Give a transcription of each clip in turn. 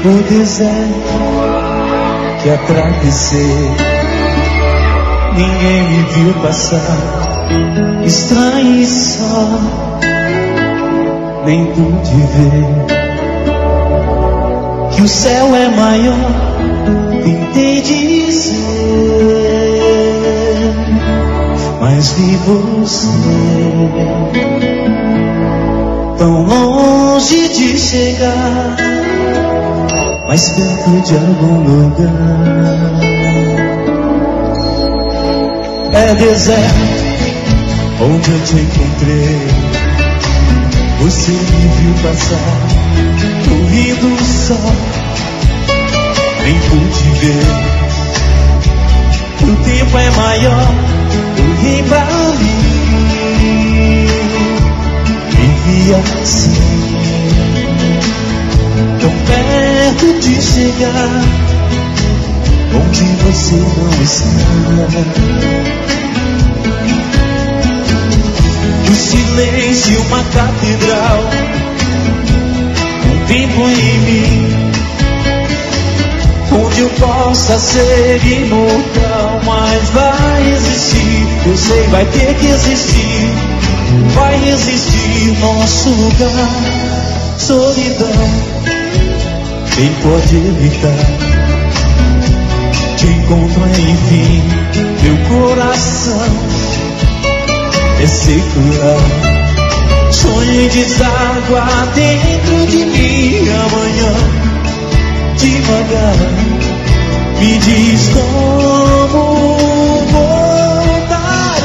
O deserto que atravessei, ninguém me viu passar, estranho e só, nem pude ver que o céu é maior. Tentei dizer, mas vi você tão longe de chegar, mais perto de algum lugar. É deserto onde eu te encontrei, você me viu passar, correndo só, nem pude ver. O tempo é maior, olhei pra mim, me vi assim, tão perto de chegar, onde você não está. O silêncio, uma catedral, um templo em mim, onde eu possa ser imortal. Mas vai existir, eu sei, vai ter que existir, vai existir nosso lugar. Solidão, quem pode evitar? Te encontro enfim, meu coração é secular. Sonho em deságua dentro de mim amanhã. Devagar, me diz como voltar.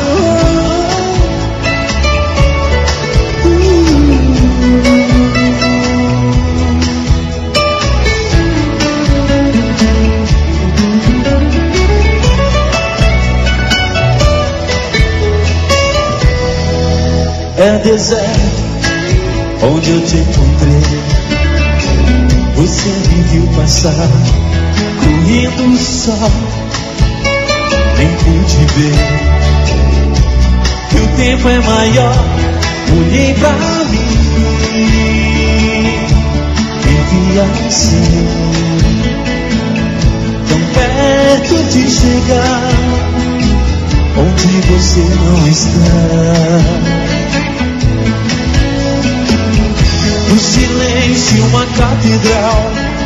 É deserto onde eu te encontrei, você me viu passar, correndo só, nem pude ver que o tempo é maior. Olhei pra mim, me vi assim, tão perto de chegar, onde você não está. O silêncio, uma catedral,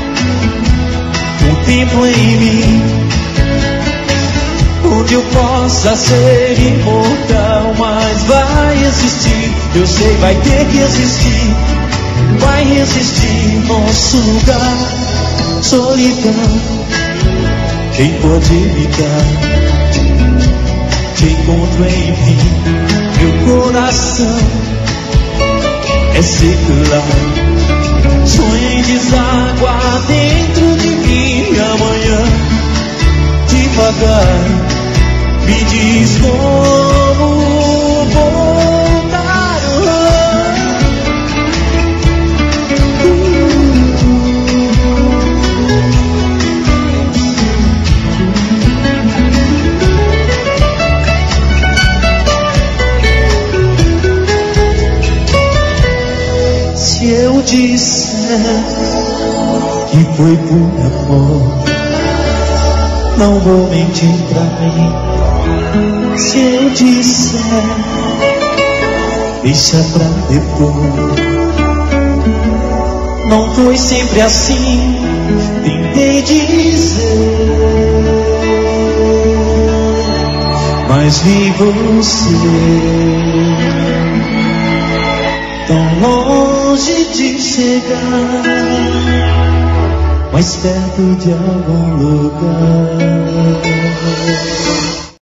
um templo em mim, onde eu possa ser imortal. Mas vai existir, eu sei, vai ter que existir, vai existir nosso lugar. Solidão, quem pode evitar? Te encontro enfim, meu coração é secular. Sonho em deságua dentro de mim amanhã. Devagar, me diz como voltar. Se eu disser que foi por amor, não vou mentir pra mim. Se eu disser, deixa pra depois. Não foi sempre assim, tentei dizer, mas vi você tão longe de chegar, mais perto de algum lugar.